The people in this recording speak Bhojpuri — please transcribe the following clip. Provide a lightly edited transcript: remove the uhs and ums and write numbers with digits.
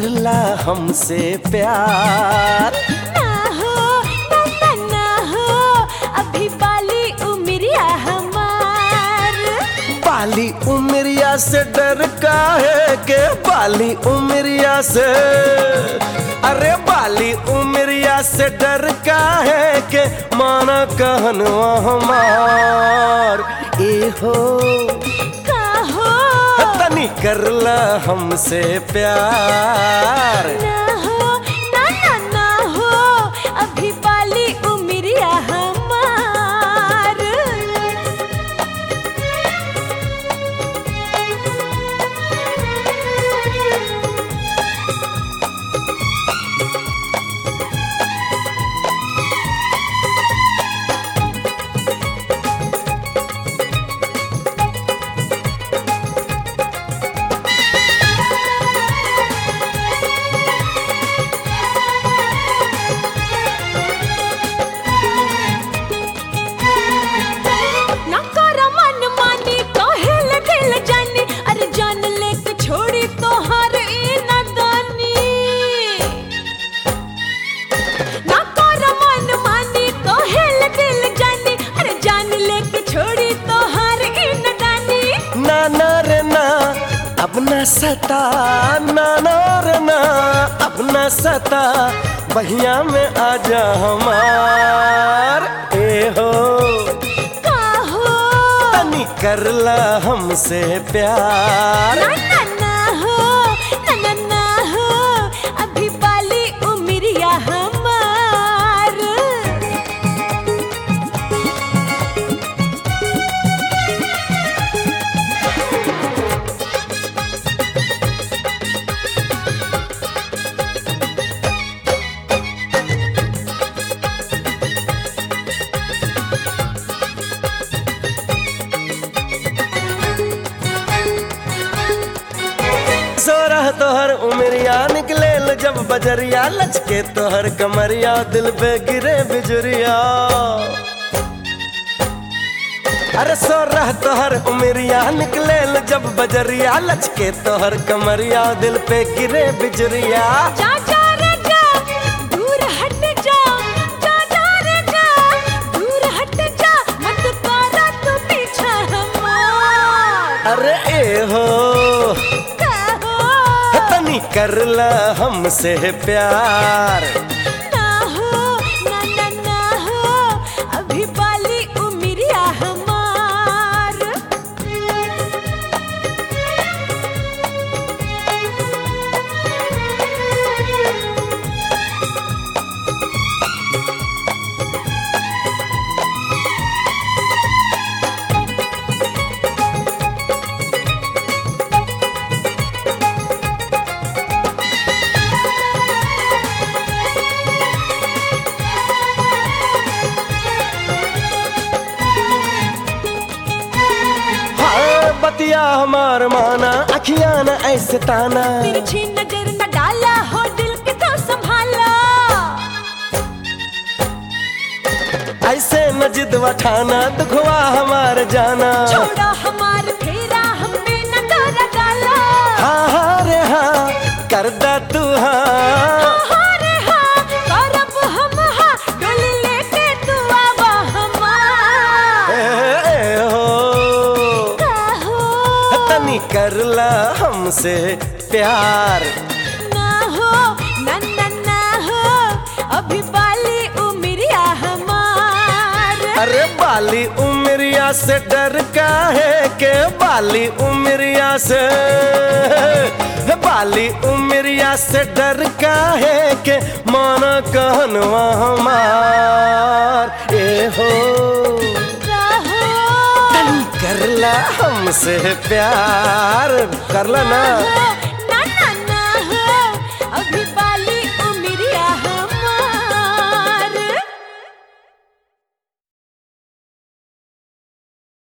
करला हमसे प्यार। ना हो ना ना ना हो अभी बाली उमरिया हमार। बाली उमरिया से डर काहे के, बाली उमरिया से, अरे बाली उमरिया से डर काहे के, माना कहनवा हमार। ए हो का हो तनी करला हमसे प्यार। ना हो ना ना ना हो अभी बाली उमरिया हमार। ना कर मन मानी कहेल दिल जानी, अरे जान लेके छोड़ी तोहार ई नादानी। ना कर मन मानी कहेल दिल जानी, अरे जान लेके छोड़ी तोहार ई नादानी। नाना रे ना अब ना सता, नाना रे ना अब ना सता, बहिया में आजा हमार। ए हो का हो तनी करला हमसे प्यार। ना ना ना हो ना ना ना हो अभी बाली उमरिया हमार। सोरह तोहर उमरिया निकले जब बजरिया, लचके तोहर कमरिया, दिल पे गिरे बिजुरिया। अरे सोरह तोहर उमरिया निकले जब बजरिया, लचके तोहर कमरिया, दिल पे गिरे बिजुरिया। जा जा रे जा दूर हट जा, जा जा रे जा दूर हट जा, मत करा तू पीछा हमार। अरे ए हो का हो तनी करला हमसे प्यार। ना हो ना ना ना हो अभी बाली उमरिया हमार। हाँ बतिया हमार माना, अखियां न ऐसे ताना, तिरछी नजर न डाला हो दिल के तो संभाला। ऐसे न जिद वठाना, दुखवा हमार जाना। छोड़ा हमार फेरा हमने न डरा डाला। हाँ हाँ रे हाँ कर दा तू हाँ। हाँ रे हाँ करब हम हाँ, डोली लेके तू आवा हमार। ए हो का हो तनी करला हमसे प्यार। ना हो ना ना ना हो अभी बाली उमरिया हमार। अरे बाली उमरिया से डर काहे के, बाली उमरिया से, बाली उमरिया से डर काहे के, माना कहनवा हमार। ए हो का हो तनी करला हमसे प्यार, करला ना।